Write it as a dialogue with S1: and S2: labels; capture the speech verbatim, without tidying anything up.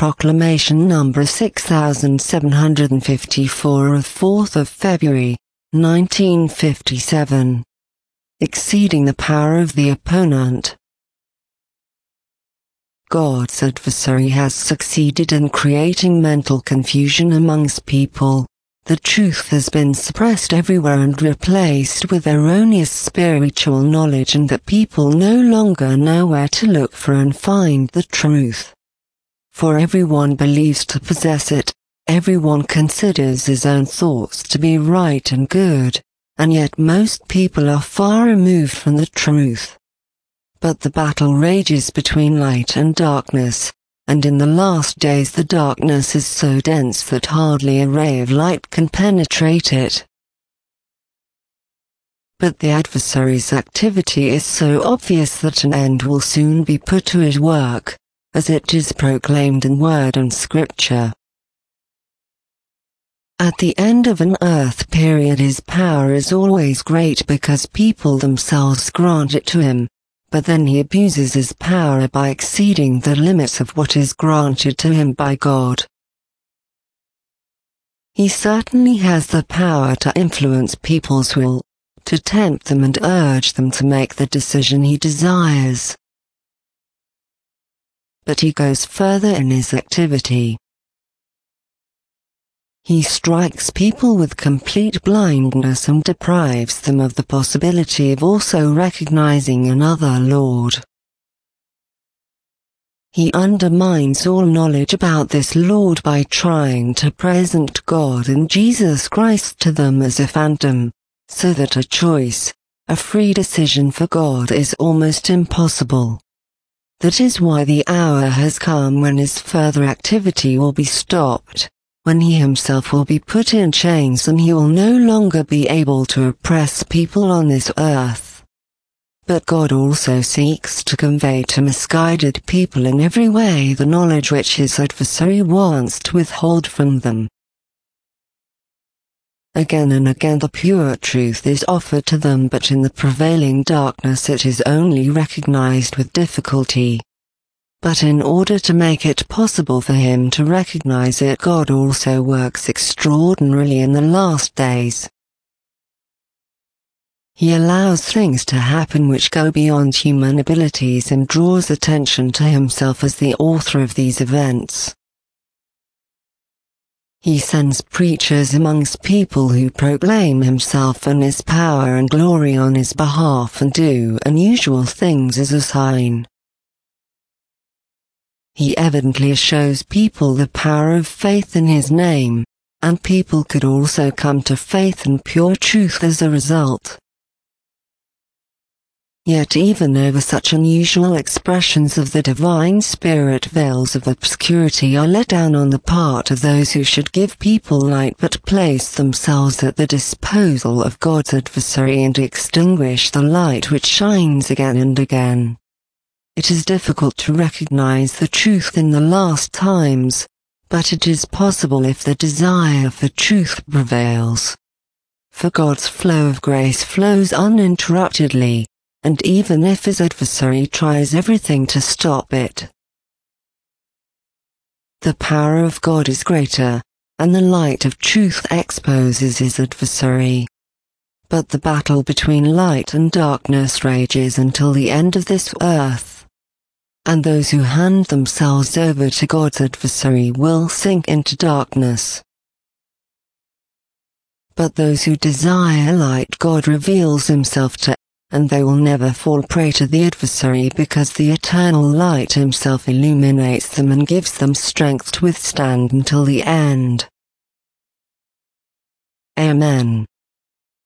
S1: Proclamation number six thousand seven hundred fifty-four of fourth of February, nineteen fifty-seven. Exceeding the power of the opponent. God's adversary has succeeded in creating mental confusion amongst people. The truth has been suppressed everywhere and replaced with erroneous spiritual knowledge, and that people no longer know where to look for and find the truth. For everyone believes to possess it, everyone considers his own thoughts to be right and good, and yet most people are far removed from the truth. But the battle rages between light and darkness, and in the last days the darkness is so dense that hardly a ray of light can penetrate it. But the adversary's activity is so obvious that an end will soon be put to his work, as it is proclaimed in word and scripture. At the end of an earth period his power is always great because people themselves grant it to him, but then he abuses his power by exceeding the limits of what is granted to him by God. He certainly has the power to influence people's will, to tempt them and urge them to make the decision he desires. But he goes further in his activity. He strikes people with complete blindness and deprives them of the possibility of also recognizing another Lord. He undermines all knowledge about this Lord by trying to present God and Jesus Christ to them as a phantom, so that a choice, a free decision for God is almost impossible. That is why the hour has come when his further activity will be stopped, when he himself will be put in chains and he will no longer be able to oppress people on this earth. But God also seeks to convey to misguided people in every way the knowledge which his adversary wants to withhold from them. Again and again the pure truth is offered to them, but in the prevailing darkness it is only recognized with difficulty. But in order to make it possible for him to recognize it, God also works extraordinarily in the last days. He allows things to happen which go beyond human abilities and draws attention to himself as the author of these events. He sends preachers amongst people who proclaim himself and his power and glory on his behalf and do unusual things as a sign. He evidently shows people the power of faith in his name, and people could also come to faith and pure truth as a result. Yet even over such unusual expressions of the divine spirit, veils of obscurity are let down on the part of those who should give people light but place themselves at the disposal of God's adversary and extinguish the light which shines again and again. It is difficult to recognize the truth in the last times, but it is possible if the desire for truth prevails. For God's flow of grace flows uninterruptedly, and even if his adversary tries everything to stop it, the power of God is greater, and the light of truth exposes his adversary. But the battle between light and darkness rages until the end of this earth. And those who hand themselves over to God's adversary will sink into darkness. But those who desire light, God reveals himself to, and they will never fall prey to the adversary because the eternal light himself illuminates them and gives them strength to withstand until the end. Amen.